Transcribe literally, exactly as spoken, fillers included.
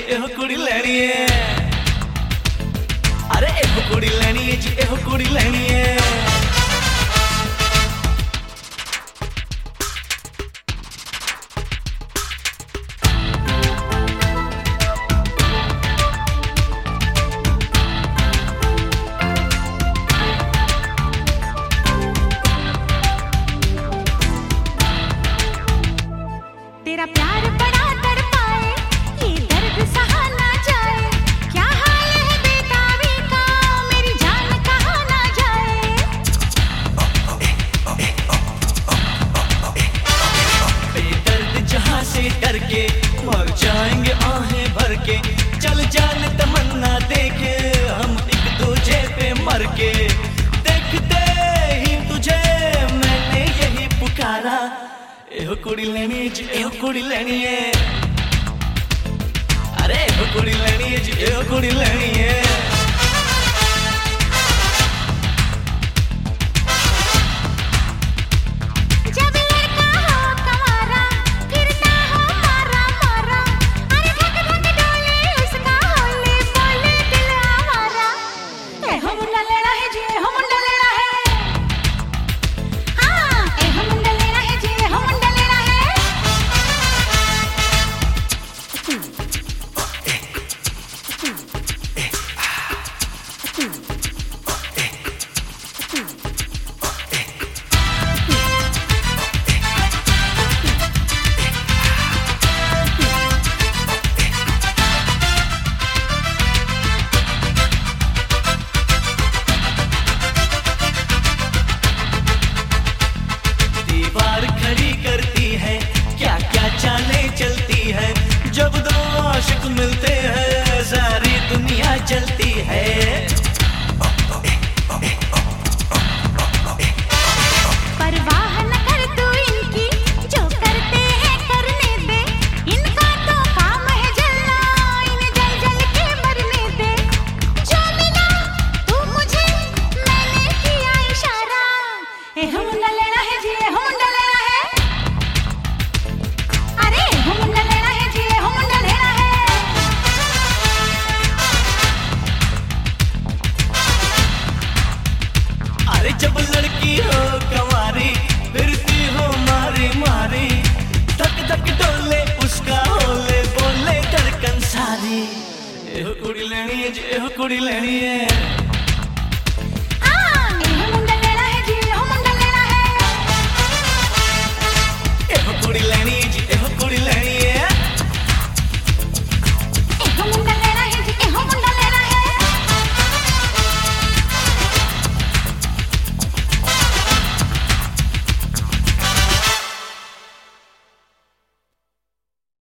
जी एहो कुड़ी लैनी है। अरे एहो कुड़ी लैनी है जी एहो कुड़ी लैनी है। तेरा प्यार बड़ा तड़पाए, ये दर्द सहा ना जाए। क्या हाल है बेताबी का, मेरी जान कहाँ ना जाए। बेदर्द जहाँ से डर के मर जाएंगे आहें भर के। चल जान तमन्ना देके हम एक दूजे पे मर के। देखते ही तुझे मैंने यही पुकारा, एहो कुड़ी लैनी है जी एहो कुड़ी लैनी है। अरे एहो कुड़ी लैनी है जी एहो कुड़ी लैनी है। जब लड़का हो कंवारा, फिरता हो मारा मारा। अरे धक धक डोले उसका होले बोले दिल आवारा। एहो मुंडा लेना है जी एहो मुंडा लेना है। हाँ एहो मुंडा लेना है जी एहो मुंडा लेना है। दीवार खड़ी करती है, क्या क्या चालें चलती है। जब दो आशिक मिलते हैं सारी दुनिया जलती है। परवाह न कर तू इनकी, जो करते हैं करने दे। इनका तो काम है जलना, इन्हें जल जल के मरने दे। जो मिला तू मुझे मैंने किया इशारा। एहो मुंडा लेना है जी एहो मुंडा लेना है। अरे एहो मुंडा लेना है जी एहो मुंडा लेना है। अरे जब लड़की हो कंवारी, फिरती हो मारी मारी। धक धक डोले उसका होले बोले धड़कन सारी। एहो कुड़ी लैनी है जी एहो कुड़ी लैनी है।